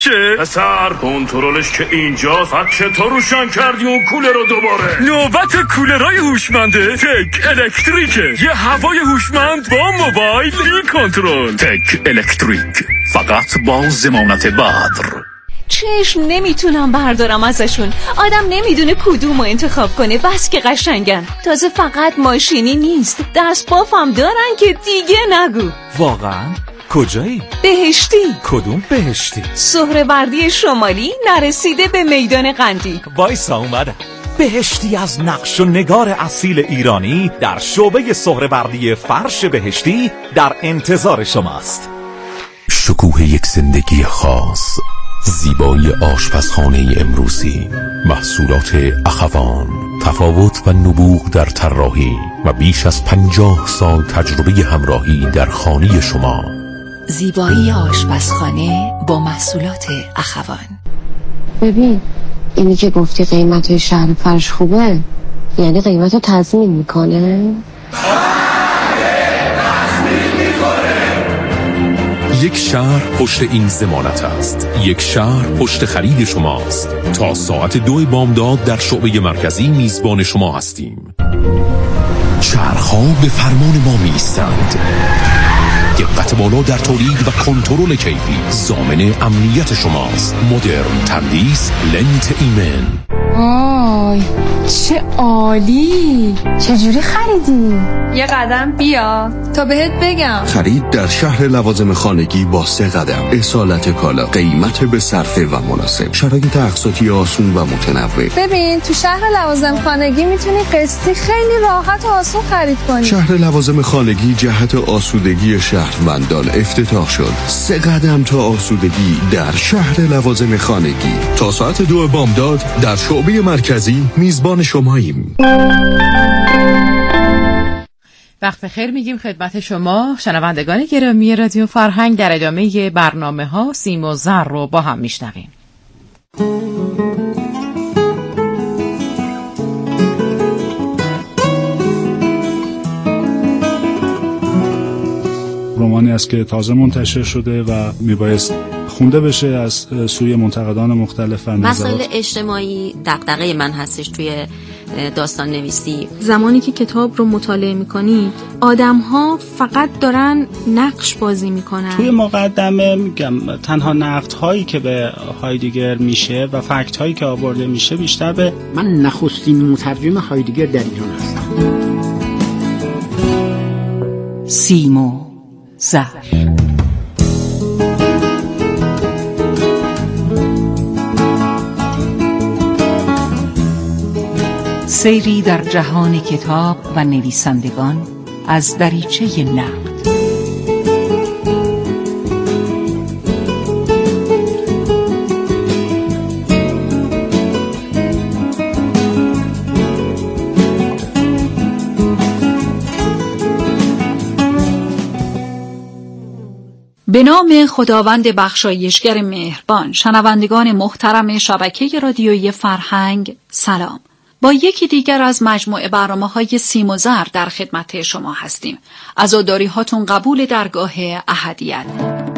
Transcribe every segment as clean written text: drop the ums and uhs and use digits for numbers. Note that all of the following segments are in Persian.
تکه؟ پسر کنترلش که اینجاست. چطور روشن کردی اون کولر رو دوباره؟ نوبت کولرای هوشمنده تک الکتریکه. یه هوای هوشمند با موبایل بی کنترل. تک الکتریک، فقط با ضمانت بدر. چشم نمیتونم بردارم ازشون. آدم نمیدونه کدومو انتخاب کنه. بس که قشنگن. تازه فقط ماشینی نیست، دست بافم دارن که دیگه نگو. واقعا؟ کجایی؟ بهشتی. کدوم بهشتی؟ سهروردی شمالی نرسیده به میدان قندی. وایسا اومدم. بهشتی از نقش و نگار اصیل ایرانی در شعبه سهروردی فرش بهشتی در انتظار شماست. شکوه یک زندگی خاص، زیبایی آشپزخانه امروزی، محصولات اخوان، تفاوت و نبوغ در طراحی و بیش از 50 سال تجربه همراهی در خانه شما. زیبایی آشپزخانه با محصولات اخوان. ببین اینی که گفتی قیمت شهر فرش خوبه، یعنی قیمت رو تضمین میکنه؟ یک شهر پشت این ضمانت است. یک شهر پشت خرید شماست. تا ساعت 2 بامداد در شعبه مرکزی میزبان شما هستیم. شهرها به فرمان ما میستند. دقت بالا در تولید و کنترل کیفی ضامن امنیت شماست. مدرن تندیس لنت ایمن. آی چه عالی! چجوری خریدی؟ یه قدم بیا تا بهت بگم. خرید در شهر لوازم خانگی با 3 قدم. اصالت کالا، قیمت به صرفه و مناسب، شرایط اقساطی آسون و متنوع. ببین تو شهر لوازم خانگی میتونی قسطی خیلی راحت و آسون خرید کنی. شهر لوازم خانگی جهت آسودگی شهروندان افتتاح شد. 3 قدم تا آسودگی در شهر لوازم خانگی. تا ساعت 2 بامداد در شعبه مرکزی میزبان شماییم. وقت بخیر میگیم خدمت شما شنوندگان گرامی رادیو فرهنگ. در ادامه برنامه ها سیم و زر رو با هم میشنویم. رمانی است که تازه منتشر شده و میبایست خونده بشه از سوی منتقدان مختلف. مسائل اجتماعی دغدغه من هستش توی داستان نویسی. زمانی که کتاب رو مطالعه میکنید آدم‌ها فقط دارن نقش بازی میکنن. توی مقدمه میگم تنها نقدهایی که به هایدگر میشه و فکت‌هایی که آورده میشه بیشتر به من نخستین مترجم هایدگر در ایران هستم. سیم و زر. سیری در جهان کتاب و نویسندگان از دریچه نقد. به نام خداوند بخشایشگر مهربان. شنوندگان محترم شبکه رادیویی فرهنگ سلام. با یکی دیگر از مجموعه برنامه‌های سیم و زر در خدمت شما هستیم. عزاداری هاتون قبول درگاه احدیت.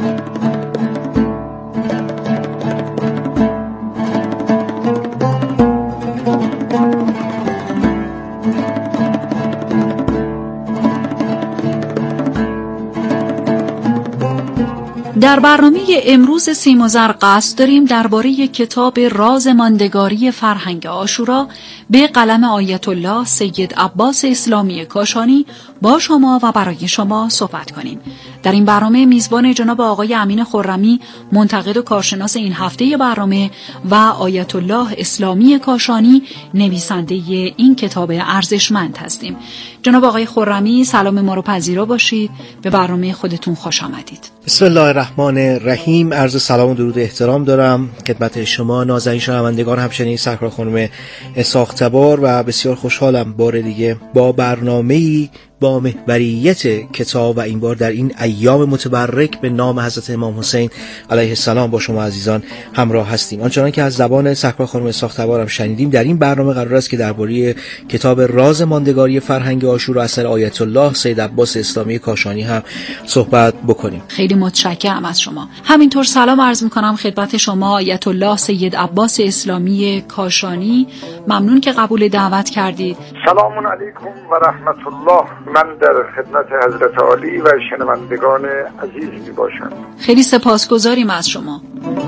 در برنامه امروز سیم و زر قصد داریم درباره کتاب راز ماندگاری فرهنگ عاشورا به قلم آیت الله سید عباس اسلامی کاشانی با شما و برای شما صحبت کنیم. در این برنامه میزبان جناب آقای امین خرمی، منتقد و کارشناس این هفته برنامه، و آیت الله اسلامی کاشانی، نویسنده این کتاب ارزشمند هستیم. جناب آقای خرمی سلام ما رو پذیرا باشید. به برنامه خودتون خوش آمدید. بسم الله الرحمن الرحیم. عرض سلام و درود احترام دارم خدمت شما نازنین شنوندگان، همچنین سرکار خانم ساختبار، و بسیار خوشحالم بار دیگه با برنامه‌ای با محوریت کتاب و این بار در این ایام متبرک به نام حضرت امام حسین علیه السلام با شما عزیزان همراه هستیم. آنچنان که از زبان سرکار خانم اسحاق هم شنیدیم، در این برنامه قرار است که درباره کتاب راز ماندگاری فرهنگ عاشورا اثر آیت الله سید عباس اسلامی کاشانی هم صحبت بکنیم. خیلی متشکرم از شما. همینطور سلام عرض می‌کنم خدمت شما آیت الله سید عباس اسلامی کاشانی. ممنون که قبول دعوت کردید. سلام علیکم و رحمت الله. من در خدمت حضرت عالی و شنوندگان عزیز میباشم. خیلی سپاسگزاریم از شما.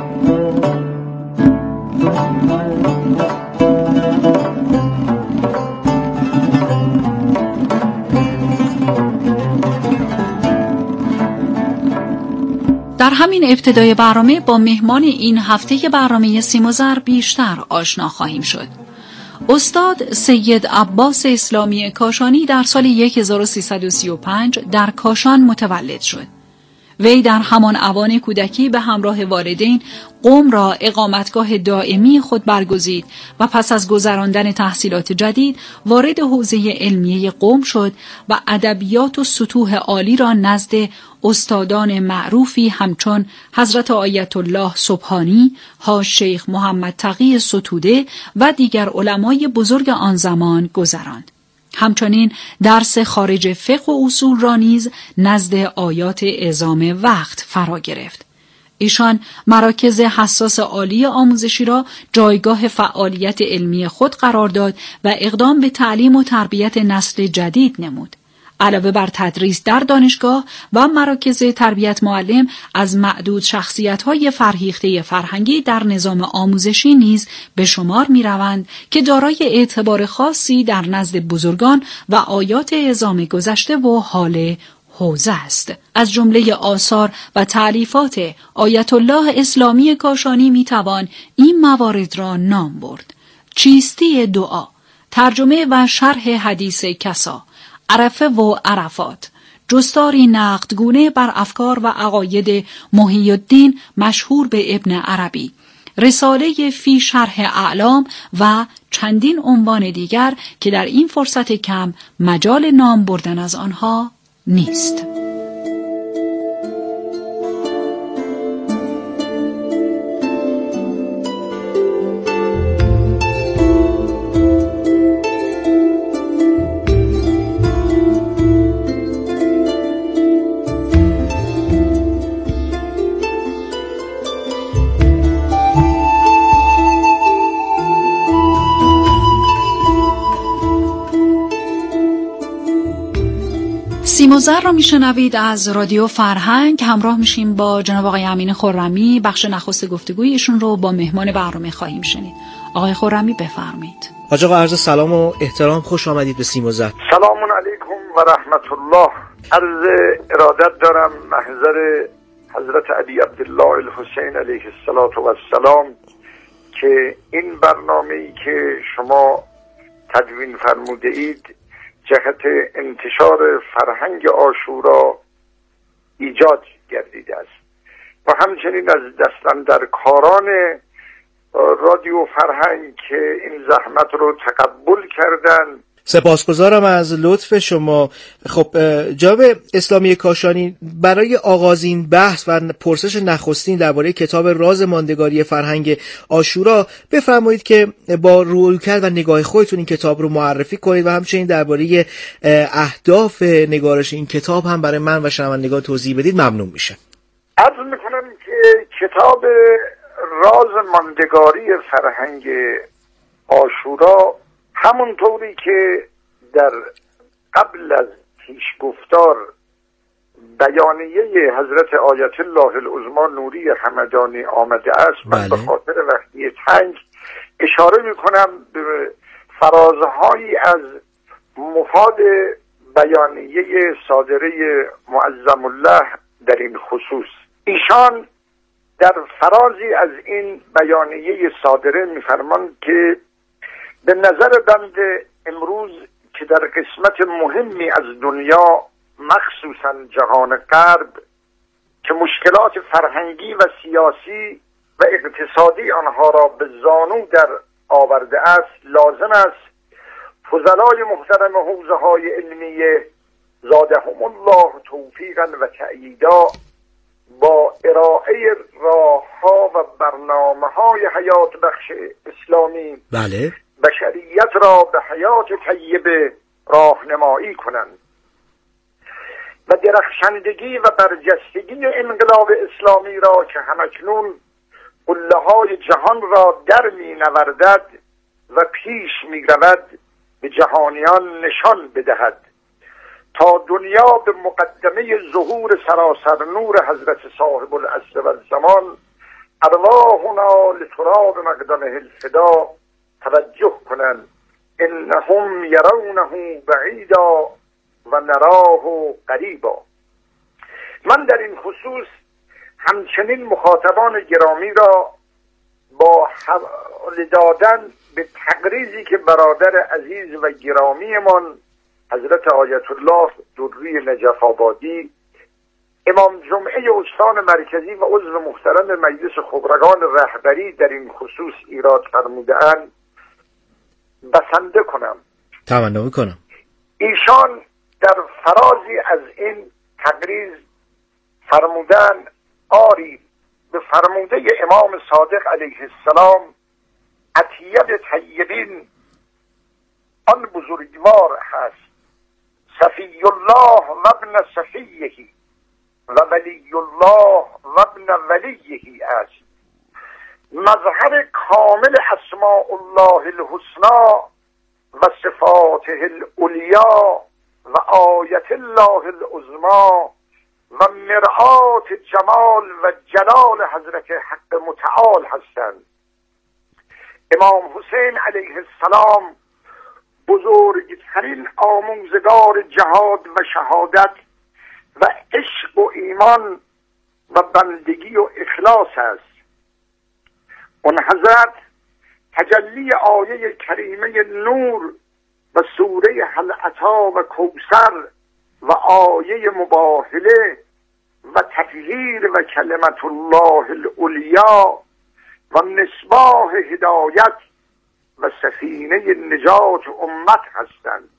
در همین ابتدای برنامه با مهمان این هفته برنامه سیم و زر بیشتر آشنا خواهیم شد. استاد سید عباس اسلامی کاشانی در سال 1335 در کاشان متولد شد. وی در همان اوان کودکی به همراه والدین قم را اقامتگاه دائمی خود برگزید و پس از گذراندن تحصیلات جدید وارد حوزه علمیه قم شد و ادبیات و سطوح عالی را نزد استادان معروفی همچون حضرت آیت الله سبحانی، حاج شیخ محمد تقی ستوده و دیگر علمای بزرگ آن زمان گذراند. همچنین درس خارج فقه و اصول را نیز نزد آیات اعظام وقت فرا گرفت. ایشان مراکز حساس عالی آموزشی را جایگاه فعالیت علمی خود قرار داد و اقدام به تعلیم و تربیت نسل جدید نمود. علاوه بر تدریس در دانشگاه و مراکز تربیت معلم، از معدود شخصیت‌های فرهیخته فرهنگی در نظام آموزشی نیز به شمار می‌روند که دارای اعتبار خاصی در نزد بزرگان و آیات اعظام گذشته و حال حوزه است. از جمله آثار و تألیفات آیت الله اسلامی کاشانی می‌توان این موارد را نام برد: چیستی دعا، ترجمه و شرح حدیث کسا، عرفه و عرفات، جستاری نقدگونه بر افکار و عقاید محی الدین مشهور به ابن عربی، رساله فی شرح اعلام و چندین عنوان دیگر که در این فرصت کم مجال نام بردن از آنها نیست. سیم و زر را میشنوید از رادیو فرهنگ. همراه میشیم با جناب آقای امین خرمی. بخش نخست گفتگوی ایشون رو با مهمان برنامه خواهیم شنید. آقای خرمی بفرمایید. حاج آقا عرض سلام و احترام، خوش آمدید به سیم و زر. سلام علیکم و رحمت الله. عرض ارادت دارم محضر حضرت علی عبدالله الحسین علیه السلام که این برنامه‌ای که شما تدوین فرموده اید جهت انتشار فرهنگ عاشورا ایجاد گردیده است و همچنین از دستاندرکاران رادیو فرهنگ که این زحمت رو تقبل کردن. سپاسگزارم از لطف شما. خب جناب اسلامی کاشانی، برای آغاز این بحث و پرسش نخستین درباره کتاب راز ماندگاری فرهنگ عاشورا بفرمایید که با رویکرد و نگاه خودتون این کتاب رو معرفی کنید و همچنین درباره اهداف نگارش این کتاب هم برای من و شنوندگان توضیح بدید. ممنون میشه. عرض میکنم که کتاب راز ماندگاری فرهنگ عاشورا همونطوری که در قبل از پیشگفتار بیانیه حضرت آیت الله العظمی نوری همدانی آمده است، من به خاطر وقتی تنگ اشاره میکنم به فرازهایی از مفاد بیانیه صادره معظم الله در این خصوص. ایشان در فرازی از این بیانیه صادره میفرماند که به نظر بنده امروز که در قسمت مهمی از دنیا مخصوصا جهان غرب که مشکلات فرهنگی و سیاسی و اقتصادی آنها را به زانو در آورده است، لازم است فضلای محترم حوزه‌های علمیه زادهم الله توفیقا و تأییدا با ارائه راه‌ها و برنامه‌های حیات بخش اسلامی بله بشریت را به حیات طیبه راهنمایی کنند و درخشندگی و برجستگی انقلاب اسلامی را که همکنون قله‌های جهان را در می‌نوردد و پیش می‌رود به جهانیان نشان بدهد تا دنیا به مقدمه ظهور سراسر نور حضرت صاحب العصر و الزمان ارواحنا لتراب مقدمه الفدا توجه کنند. انهم یرونه بعیدا و نراه قریبا. من در این خصوص همچنین مخاطبان گرامی را با حوالة دادن به تقریضی که برادر عزیز و گرامیمان حضرت آیت الله دری نجف آبادی امام جمعه استان مرکزی و عضو محترم مجلس خبرگان رهبری در این خصوص ایراد فرموده‌اند بسنده کنم. تمنا میکنم. ایشان در فرازی از این تقریض فرمودن آری به فرموده امام صادق علیه السلام اطیب طیبین آن بزرگوار هست، صفی الله و ابن صفیه و ولی الله و ابن ولیه است. مظهر کامل اسماء الله الحسنا و صفاته العلیا و آیت الله العظما و مرآت جمال و جلال حضرت حق متعال هستند. امام حسین علیه السلام بزرگترین آموزگار جهاد و شهادت و عشق و ایمان و بندگی و اخلاص است. اون حضرت تجلی آیه کریمه نور و سوره هل اتی و کوثر و آیه مباهله و تطهیر و کلمت الله العلیا و مصباح هدایت و سفینه نجات امت هستند.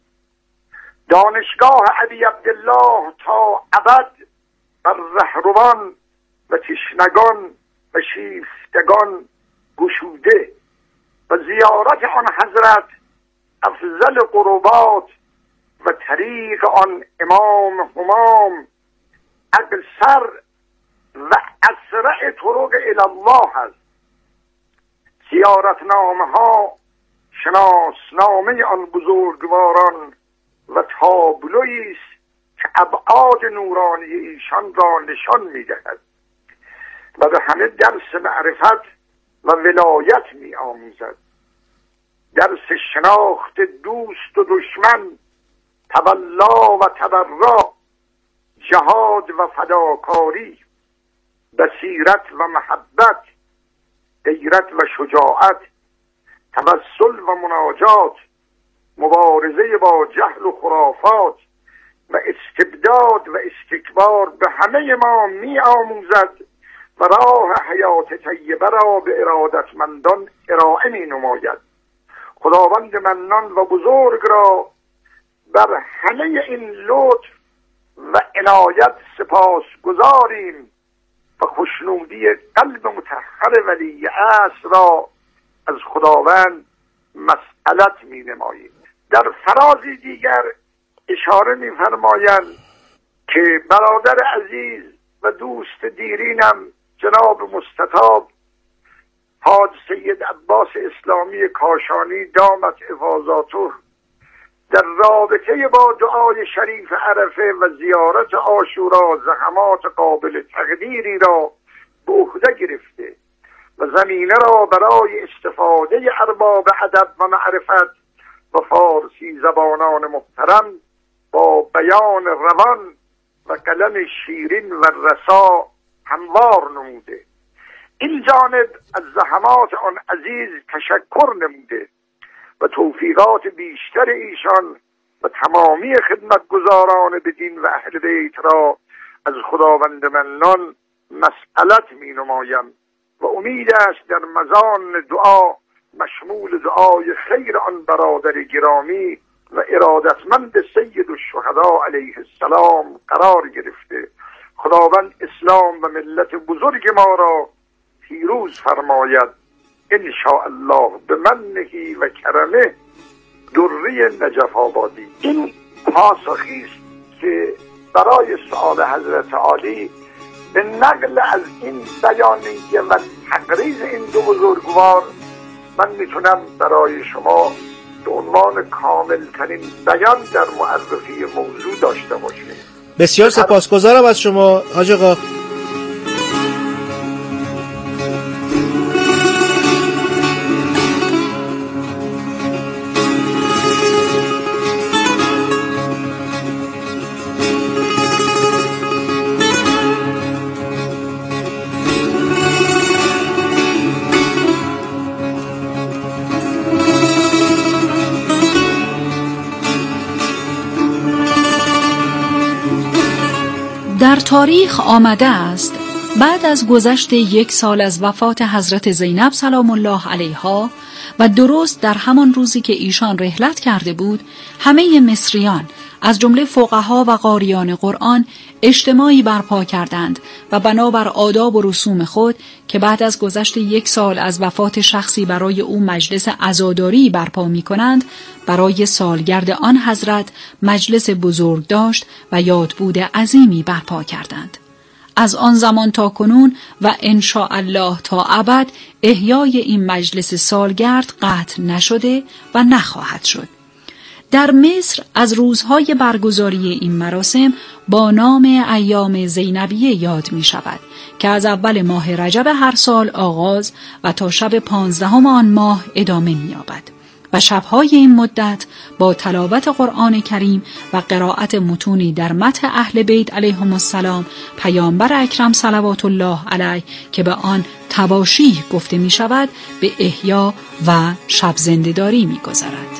دانشگاه ابی عبدالله تا ابد بر رهروان و تشنگان و شیفتگان گشوده و زیارت آن حضرت افضل قربات و طریق آن امام همام اقصر و اسرع طرق الله است. زیارتنامه ها شناسنامه آن بزرگواران و تابلویی است که ابعاد نورانی ایشان را نشان می‌دهد و به همه درس معرفت و ولایت می‌آموزد. درس شناخت دوست و دشمن، تولا و تبرا، جهاد و فداکاری، بصیرت و محبت، غیرت و شجاعت، توسل و مناجات، مبارزه با جهل و خرافات و استبداد و استکبار به همه ما می آموزد و راه حیات طیبه را به ارادتمندان ارائه می نماید. خداوند منان و بزرگ را بر همه این لطف و عنایت سپاس گذاریم و خوشنودی قلب مطهر ولی اصل را از خداوند مسئلت می نماییم. در فرازی دیگر اشاره می فرمایند که برادر عزیز و دوست دیرینم جناب مستطاب حاج سید عباس اسلامی کاشانی دامت حفاظاته در رابطه با دعای شریف عرفه و زیارت عاشورا زحمات قابل تقدیری را به عهده گرفته و زمینه را برای استفاده ارباب ادب و معرفت و فارسی زبانان محترم با بیان روان و قلم شیرین و رسا هموار نموده. این جانب از زحمات آن عزیز تشکر نموده و توفیقات بیشتر ایشان و تمامی خدمتگزاران بدین و اهل بیت را از خداوند منان مسئلت می نمایم و امید است در مزان دعا مشمول دعای خیر آن برادر گرامی و ارادتمند سید الشهدا علیه السلام قرار گرفته. خداوند اسلام و ملت بزرگ ما را پیروز فرماید ان شاء الله به منه و کرمه. دره نجف آبادی. این پاسخی است که برای سؤال حضرت عالی به نقل از این بیانیه و تقریض این دو بزرگوار من میتونم برای شما به عنوان کاملترین بیان در معرفی موضوع داشته باشیم. بسیار سپاسگزارم از شما حاج آقا. در تاریخ آمده است بعد از گذشت 1 سال از وفات حضرت زینب سلام الله علیها و درست در همان روزی که ایشان رحلت کرده بود، همه مصریان از جمله فقها و قاریان قرآن اجتماعی برپا کردند و بنابر آداب و رسوم خود که بعد از گذشت 1 سال از وفات شخصی برای او مجلس عزاداری برپا می کنند، برای سالگرد آن حضرت مجلس بزرگ داشت و یادبود عظیمی برپا کردند. از آن زمان تا کنون و ان شاء الله تا ابد احیای این مجلس سالگرد قطع نشده و نخواهد شد. در مصر از روزهای برگزاری این مراسم با نام ایام زینبیه یاد می شود که از اول ماه رجب هر سال آغاز و تا شب 15 آن ماه ادامه می یابد و شبهای این مدت با تلاوت قرآن کریم و قرائت متونی در مدح اهل بیت علیهم السلام پیامبر اکرم صلوات الله علیه که به آن تباشیح گفته می شود به احیا و شب زنده‌داری می گذرد.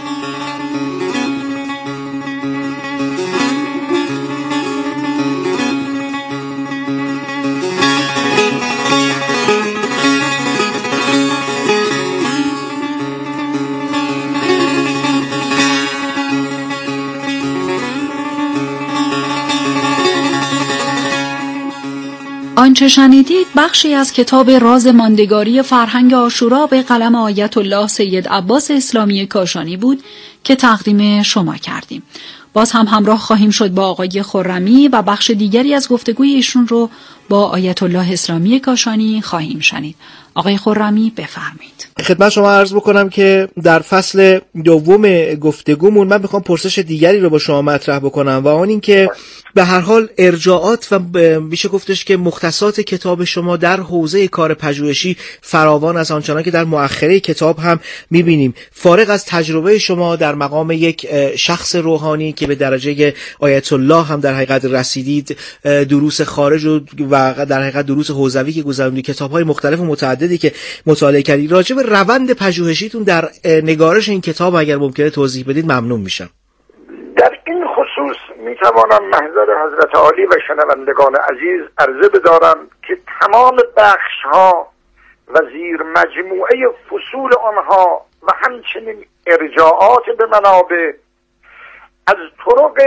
آنچه شنیدید بخشی از کتاب راز ماندگاری فرهنگ عاشورا به قلم آیت الله سید عباس اسلامی کاشانی بود که تقدیم شما کردیم. باز هم همراه خواهیم شد با آقای خرمی و بخش دیگری از گفتگوی ایشون رو با آیت الله اسلامی کاشانی خواهیم شنید. آقای خرمی بفرمایید. خدمت شما عرض بکنم که در فصل دوم گفتگومون من میخوام پرسش دیگری رو با شما مطرح بکنم و آن این که به هر حال ارجاعات و میشه گفتش که مختصات کتاب شما در حوزه کار پژوهشی فراوان از آنچنان که در مؤخره کتاب هم میبینیم. فارغ از تجربه شما در مقام یک شخص روحانی که به درجه آیت الله هم در حقیقت رسیدید، دروس خارج و در حقیقت دروس حوزوی که گذروندید، کتاب‌های مختلف و متعددی که مطالعه کردید، راجع به روند پژوهشیتون در نگارش این کتاب اگر ممکنه توضیح بدید ممنون میشم. در این خصوص میتوانم محضر حضرت عالی و شنوندگان عزیز عرضه بدارم که تمام بخش‌ها و زیر مجموعه فصول آنها و همچنین ارجاعات به منابع از طرق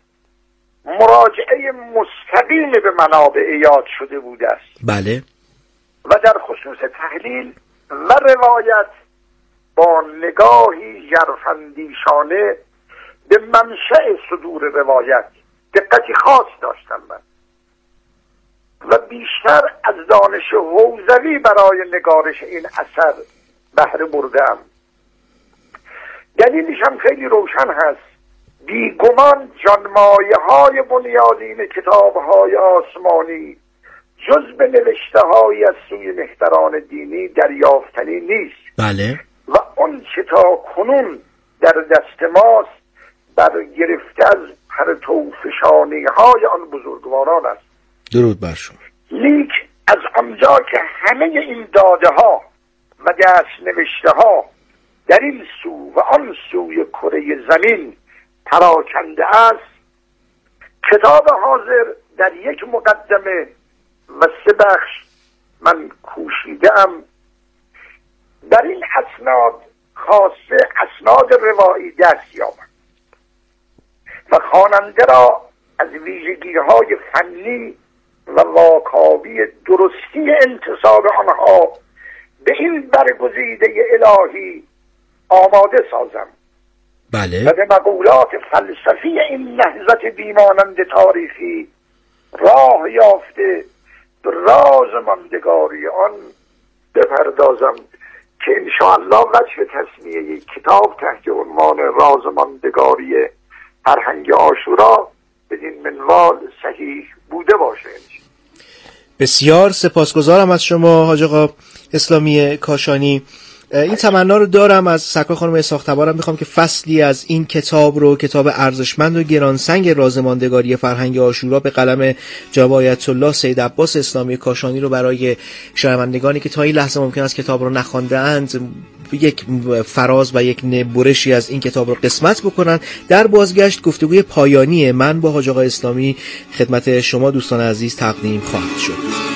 مراجعه مستقیم به منابع یاد شده بوده است. بله. و در خصوص تحلیل و روایت با نگاهی ژرفاندیشانه به منشأ صدور روایت دقتی خاص داشتم من و بیشتر از دانش حوزوی برای نگارش این اثر بهره بردم. دلیلش هم خیلی روشن هست. بیگمان جانمایه های بنیادین کتاب های آسمانی جز به نوشته های از سوی مهتران دینی دریافتنی نیست. بله. و اون چه تا کنون در دست ماست بر گرفته از پرتو فشانی های آن بزرگواران است. درود بر شما. لیک از آنجا که همه این داده ها و دست نوشته ها در این سو و آن سوی کره زمین پراکنده است، کتاب حاضر در یک مقدمه و 3 بخش من کوشیدم در این اسناد خاصه اسناد روایی دست یابم. و خواننده را از ویژگی‌های فنی و واکاوی درستی انتساب آنها به این برگزیده الهی آماده سازم. بله. و به مقولات فلسفی این نهضت بیمانند تاریخی راه یافته به راز ماندگاری آن بپردازم که انشاءالله وجه تصمیه کتاب تحت عنوان راز ماندگاری فرهنگ عاشورا بدین منوال صحیح بوده باشه. بسیار سپاسگزارم از شما حاج آقا اسلامی کاشانی. این تمنا رو دارم از سرکار خانم اسحاق تبارم، میخوام که فصلی از این کتاب رو، کتاب ارزشمند و گرانسنگ راز ماندگاری فرهنگ عاشورا به قلم جناب آیت الله سید عباس اسلامی کاشانی رو برای شنوندگانی که تا این لحظه ممکن است کتاب رو نخوانده اند یک فراز و یک برشی از این کتاب رو قسمت بکنن. در بازگشت گفتگوی پایانی من با حاج آقا اسلامی خدمت شما دوستان عزیز تقدیم خواهد شد.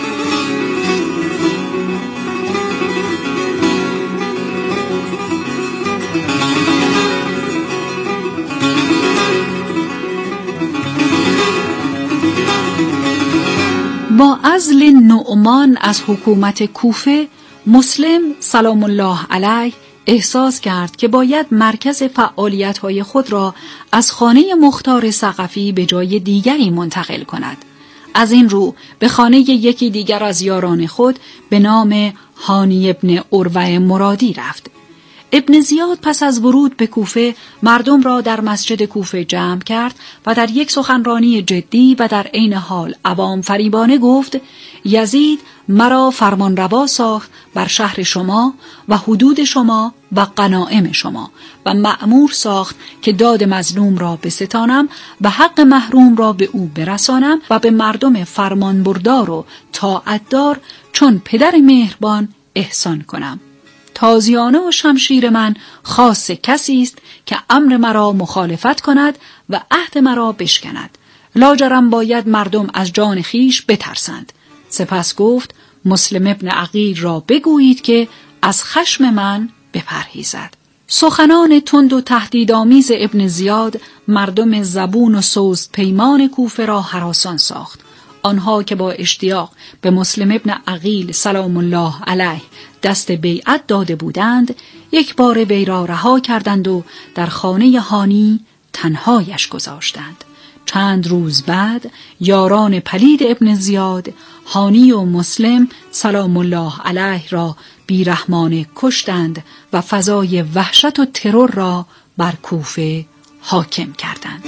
با عزل نعمان از حکومت کوفه، مسلم سلام الله علیه احساس کرد که باید مرکز فعالیت‌های خود را از خانه مختار ثقفی به جای دیگری منتقل کند. از این رو به خانه یکی دیگر از یاران خود به نام هانی ابن عروه مرادی رفت. ابن زیاد پس از ورود به کوفه مردم را در مسجد کوفه جمع کرد و در یک سخنرانی جدی و در عین حال عوام فریبانه گفت: یزید مرا فرمانروا ساخت بر شهر شما و حدود شما و غنایم شما و مأمور ساخت که داد مظلوم را بستانم و حق محروم را به او برسانم و به مردم فرمانبردار و طاعتدار چون پدر مهربان احسان کنم. تازیانه و شمشیر من خاص کسی است که امر مرا مخالفت کند و عهد مرا بشکند. لاجرم باید مردم از جان خیش بترسند. سپس گفت: مسلم ابن عقیل را بگویید که از خشم من بپرهیزد. سخنان تند و تهدیدآمیز ابن زیاد مردم زبون و سوست پیمان کوفه را هراسان ساخت. آنها که با اشتیاق به مسلم ابن عقیل سلام الله علیه دست بیعت داده بودند، یک بار وی را رها کردند و در خانه هانی تنهایش گذاشتند. چند روز بعد یاران پلید ابن زیاد هانی و مسلم سلام الله علیه را بیرحمانه کشتند و فضای وحشت و ترور را بر کوفه حاکم کردند.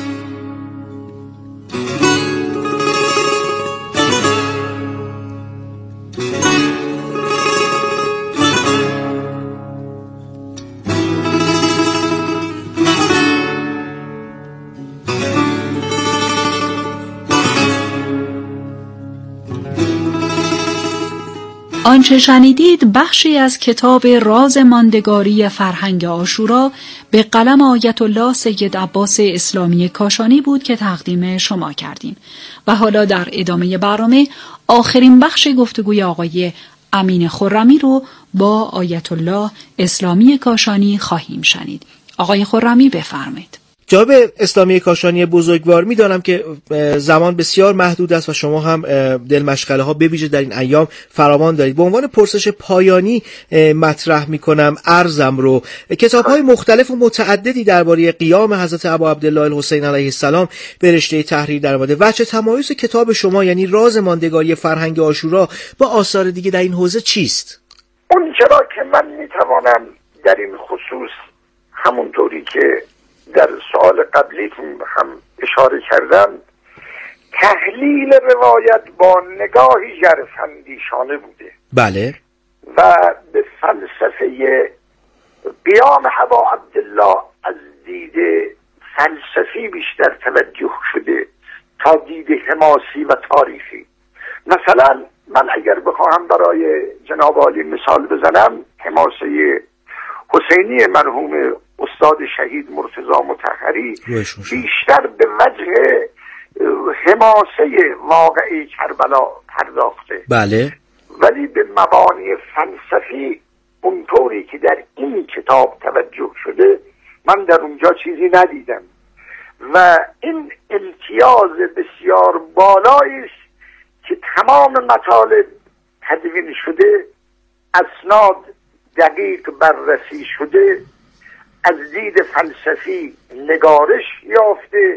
آنچه شنیدید بخشی از کتاب راز ماندگاری فرهنگ عاشورا به قلم آیت الله سید عباس اسلامی کاشانی بود که تقدیم شما کردیم و حالا در ادامه برنامه آخرین بخش گفتگوی آقای امین خرمی رو با آیت الله اسلامی کاشانی خواهیم شنید. آقای خرمی بفرمایید. جناب اسلامی کاشانی بزرگوار، میدانم که زمان بسیار محدود است و شما هم دل مشغله ها به ویژه در این ایام فراوان دارید. به عنوان پرسش پایانی مطرح میکنم عرضم رو. کتاب‌های مختلف و متعددی درباره قیام حضرت ابا عبدالله الحسین علیه السلام به رشته تحریر درآمده. وجه تمایز کتاب شما یعنی راز ماندگاری فرهنگ عاشورا با آثار دیگه در این حوزه چیست؟ اون چرا که من میتوانم در این خصوص همونطوری که در سوال قبلیتون هم اشاره کردم تحلیل روایت با نگاهی ژرف‌اندیشانه بوده. بله. و به فلسفه قیام ابا عبدالله از دید فلسفی بیشتر توجه شده تا دید حماسی و تاریخی. مثلا من اگر بخواهم برای جناب عالی مثال بزنم، حماسه حسینی مرحوم استاد شهید مرتضی مطهری بیشتر به وجه حماسه واقعی کربلا پرداخته. بله. ولی به مبانی فلسفی اونطوری که در این کتاب توجه شده من در اونجا چیزی ندیدم و این امتیاز بسیار بالایی است که تمام مطالب تدوین شده، اسناد دقیق بررسی شده، از دید فلسفی نگارش یافته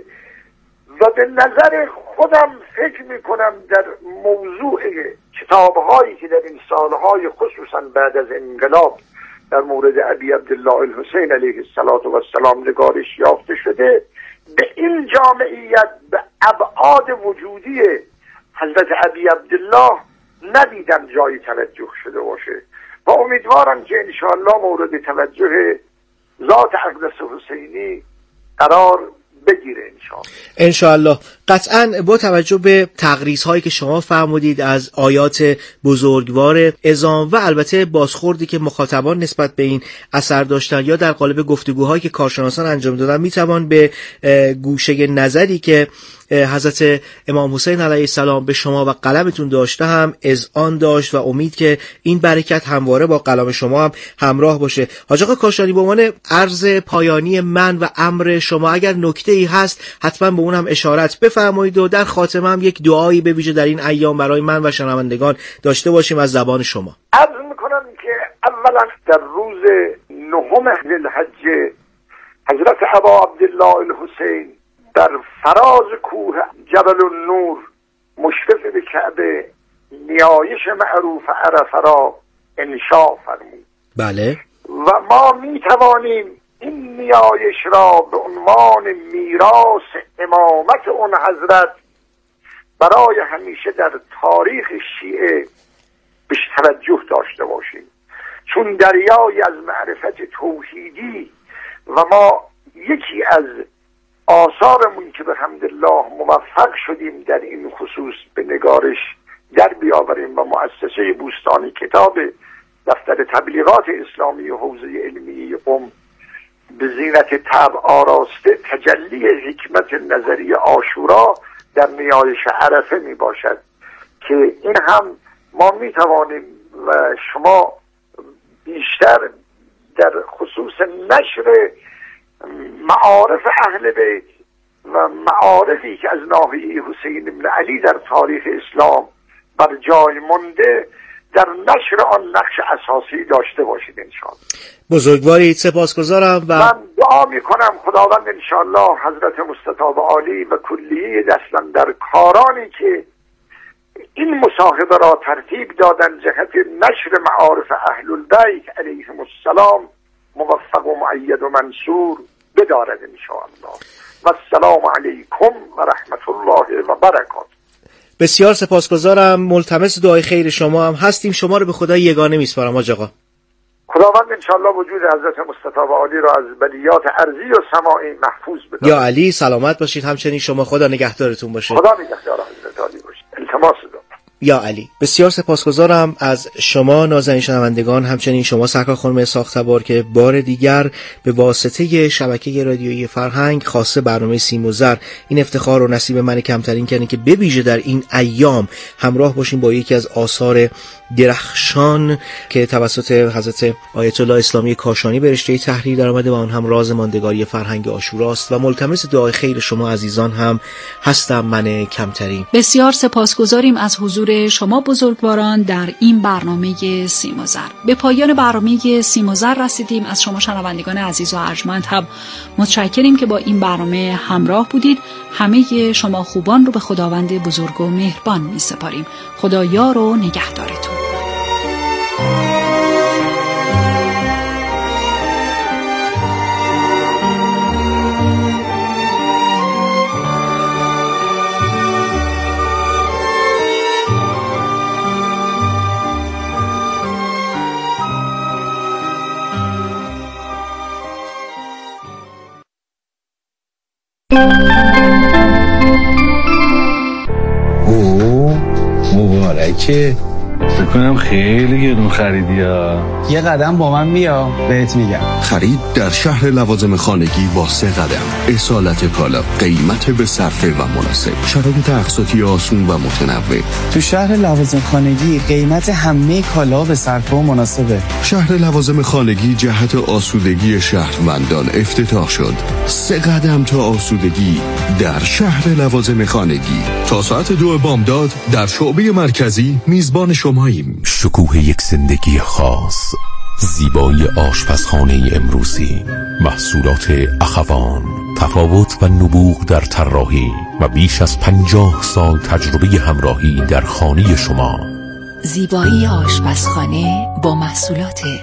و به نظر خودم فکر میکنم در موضوع کتابهایی که در این سالهای خصوصا بعد از انقلاب در مورد ابی عبدالله الحسین علیه السلام نگارش یافته شده، به این جامعیت، به ابعاد وجودی حضرت ابی عبدالله ندیدم جایی توجه شده باشه و امیدوارم که انشاءالله مورد توجه ذات اقدس حسینی قرار بگیره انشاءالله. قطعا با توجه به تقریض هایی که شما فرمودید از آیات بزرگوار عظام و البته بازخوردی که مخاطبان نسبت به این اثر داشتن یا در قالب گفتگوهایی که کارشناسان انجام دادن، میتوان به گوشه نظری که حضرت امام حسین علیه السلام به شما و قلمتون داشته هم اذعان داشت و امید که این برکت همواره با قلم شما هم همراه باشه. حاج آقا کاشانی، به عنوان عرض پایانی من و امر شما اگر نکته‌ای هست حتما به اون هم اشارت بفرمایید و در خاتمه هم یک دعایی به ویژه در این ایام برای من و شنوندگان داشته باشیم از زبان شما. عرض میکنم که اولا در روز 9 ذوالحجه حضرت ابا عبدالله الحسین در فراز کوه جبل النور مشرف به کعبه نیایش معروف عرفه را انشا فرمود. بله. و ما می توانیم این نیایش را به عنوان میراث امامت اون حضرت برای همیشه در تاریخ شیعه بهش توجه داشته باشیم، چون دریایی از معرفت توحیدی و ما یکی از آثارمون که به حمدالله موفق شدیم در این خصوص به نگارش در بیاوریم و مؤسسه بوستان کتاب دفتر تبلیغات اسلامی و حوزه علمی قم به زینت طبع آراسته تجلی حکمت نظری عاشورا در نیایش عرفه می باشد که این هم ما می توانیم و شما بیشتر در خصوص نشر معارف اهل بیت و معارفی که از ناحیه حسین بن علی در تاریخ اسلام بر جای مونده در نشر آن نقش اساسی داشته باشید انشاءالله. بزرگوارید، سپاسگزارم و من دعا میکنم خداوند انشاءالله حضرت مستطاب عالی و کلیه دستن در کارانی که این مصاحبه را ترتیب دادن جهت نشر معارف اهل البیت علیهم السلام موفق و مؤید و منصور بدارد انشاءالله. و السلام علیکم و رحمت الله و برکاته. بسیار سپاسگزارم، ملتمس دعای خیر شما هم هستیم. شما رو به خدای یگانه میسپارم حاج آقا. خداوند انشاءالله وجود حضرت مصطفی عالی را از بلیات ارضی و سماعی محفوظ بدارد. یا علی سلامت باشید. همچنین شما، خدا نگهدارتون باشه. خدا نگهدار حضرت عالی باشید. التماس یا علی. بسیار سپاسگزارم از شما نازنین شنوندگان، همچنین شما سرکار خانم ساختبار که بار دیگر به واسطه شبکه رادیویی فرهنگ خاصه برنامه سیم و زر این افتخار و نصیب من کمترین کردین که به ویژه در این ایام همراه باشیم با یکی از آثار درخشان که توسط حضرت آیت الله اسلامی کاشانی به رشته تحریر در آمده و آن هم راز ماندگاری فرهنگ عاشوراست و ملتمس دعای خیر شما عزیزان هم هستم من کمترین. بسیار سپاسگزاریم از حضور شما بزرگواران در این برنامه سیم و زر. به پایان برنامه سیم و زر رسیدیم. از شما شنوندگان عزیز و ارجمند هم متشکریم که با این برنامه همراه بودید. همه شما خوبان رو به خداوند بزرگ و مهربان می سپاریم. خدا یار و نگهدارتون. مبارکه. فکر کنم خیلی گرون خریدی ها. یه قدم با من بیا بهت میگم. خرید در شهر لوازم خانگی با 3 قدم. اصالت کالا، قیمت به صرفه و مناسب، شرایط اقساطی آسون و متنوع. تو شهر لوازم خانگی قیمت همه کالا به صرفه و مناسبه. شهر لوازم خانگی جهت آسودگی شهروندان افتتاح شد. 3 قدم تا آسودگی در شهر لوازم خانگی. تا ساعت 2 بامداد در شعبه مرکزی میزبان شماییم. شکوه یک زندگی خاص، زیبایی آشپزخانه امروزی، محصولات اخوان، تفاوت و نبوغ در طراحی و بیش از 50 سال تجربه همراهی در خانه شما. زیبایی آشپزخانه با محصولات